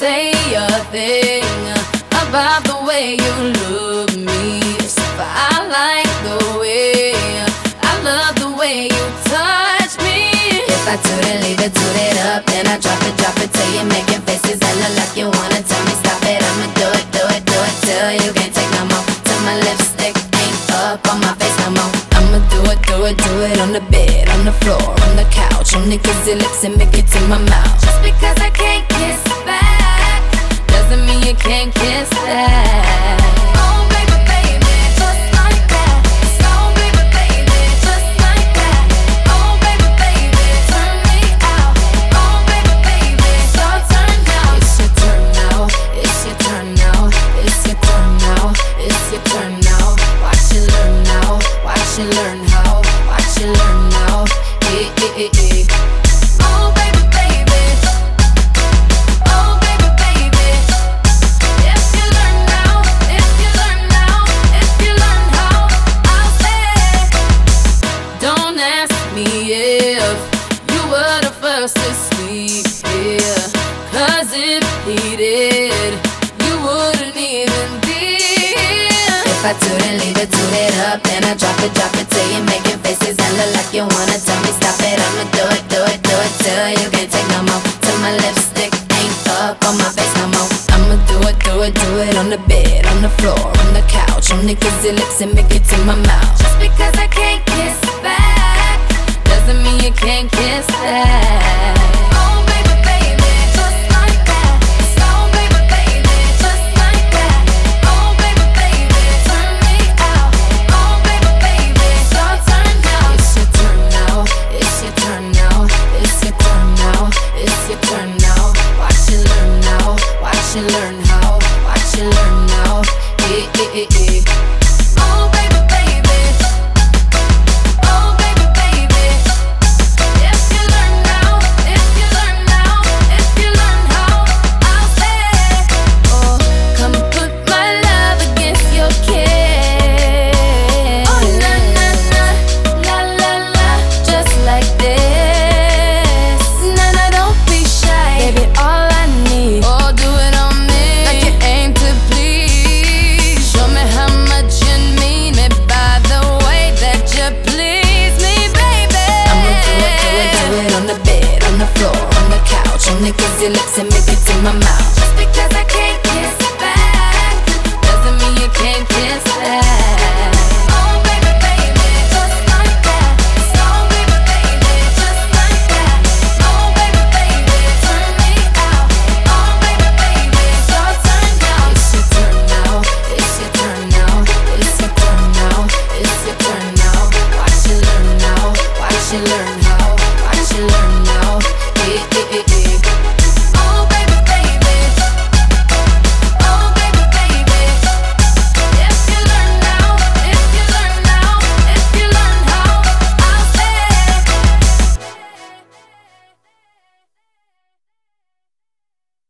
say a thing about the way you look me. I like the way, I love the way you touch me. If I toot it, leave it, toot it up, then I drop it till you're making faces that look like you wanna tell me stop it. I'ma do it till you can't take no more, till my lipstick ain't up on my face no more. I'ma do it on the bed, on the floor, on the couch, on niggas' lips and make it to my mouth. Just because I can't kiss back doesn't mean you can't kiss that. Oh baby, baby, just like that. Oh baby, baby, just like that. Oh baby, baby, turn me out. Oh baby, baby, it's your turn now. It's your turn now. It's your turn now. It's your turn now. It's your turn now. Watch you learn now. Watch you learn how. Watch you learn now. Oh baby, baby. Oh baby, baby. If you learn now, if you learn now, if you learn how, I'll say. Don't ask me if you were the first to sleep here, 'cause if he did, you wouldn't even be here. If I toot it up, then I drop it till you're making faces that look like you wanna tell me stop it. I'ma do it till you can't take no more, till my lipstick ain't up on my face no more. I'ma do it on the bed, on the floor, on the couch, on niggas' lips and make it to my mouth. Just because I can't kiss back doesn't mean you can't kiss that. Oh baby, baby, just like that. Oh baby, baby, just like that. Oh baby, baby, turn me out. Oh baby, baby, it's your turn now. It's your turn now. It's your turn now. It's your turn now. It's your turn now. Watch you learn now. Watch you learn how. Watch you learn now. Oh baby, baby. Oh baby, baby. If you learn now, if you learn now, if you learn how, I'll say. Oh, come put my love against your kiss. Oh na na na, la la la, just like this. Na na, don't be shy, baby. All I need, oh do it on me, like you aim to please. Show me how much you need me by the way that you please me, baby. I'ma do it on the bed, on the floor, on the couch, on niggas' lips and make it to my mouth. Just because I can't